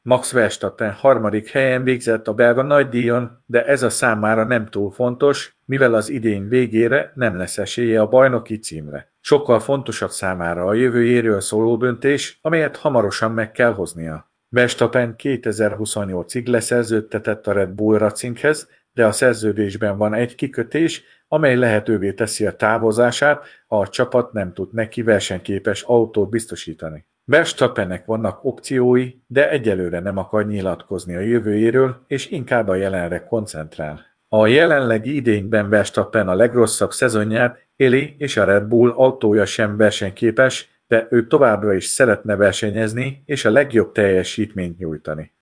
Max Verstappen harmadik helyen végzett a belga nagydíjon, de ez a számára nem túl fontos, mivel az idény végére nem lesz esélye a bajnoki címre. Sokkal fontosabb számára a jövőjéről szóló döntés, amelyet hamarosan meg kell hoznia. Verstappen 2028-ig leszerződtetett a Red Bull Racinghez, de a szerződésben van egy kikötés, amely lehetővé teszi a távozását, ha a csapat nem tud neki versenyképes autót biztosítani. Verstappennek vannak opciói, de egyelőre nem akar nyilatkozni a jövőjéről, és inkább a jelenre koncentrál. A jelenlegi idényben Verstappen a legrosszabb szezonját éli, és a Red Bull autója sem versenyképes, de ő továbbra is szeretne versenyezni, és a legjobb teljesítményt nyújtani.